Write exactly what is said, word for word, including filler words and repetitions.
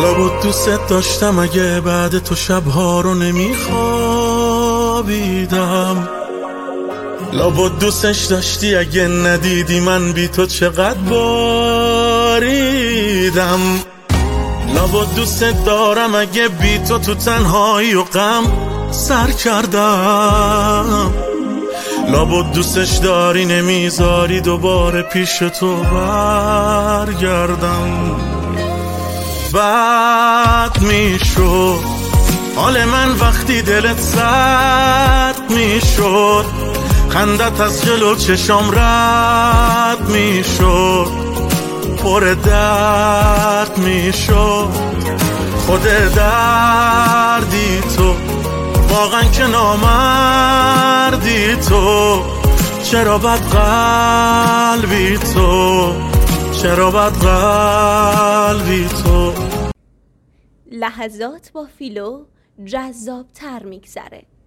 لابد دوست داشتم اگه بعد تو شبها رو نمیخوابیدم. لابد دوستش داشتی اگه ندیدی من بی تو چقدر باریدم. لابد دوست دارم اگه بی تو تو تنهایی و غم سر کردم. لابد دوستش داری نمیذاری دوباره پیش تو برگردم. بد میشد حال من وقتی دلت سرد میشد، خندت از جلو چشام رد میشد، پر درد میشد. خود دردی تو واقعا که نامردی تو، چرا بد قلبی تو، چرا بد قلبی تو. لحظات با فیلو جذاب تر میگذره.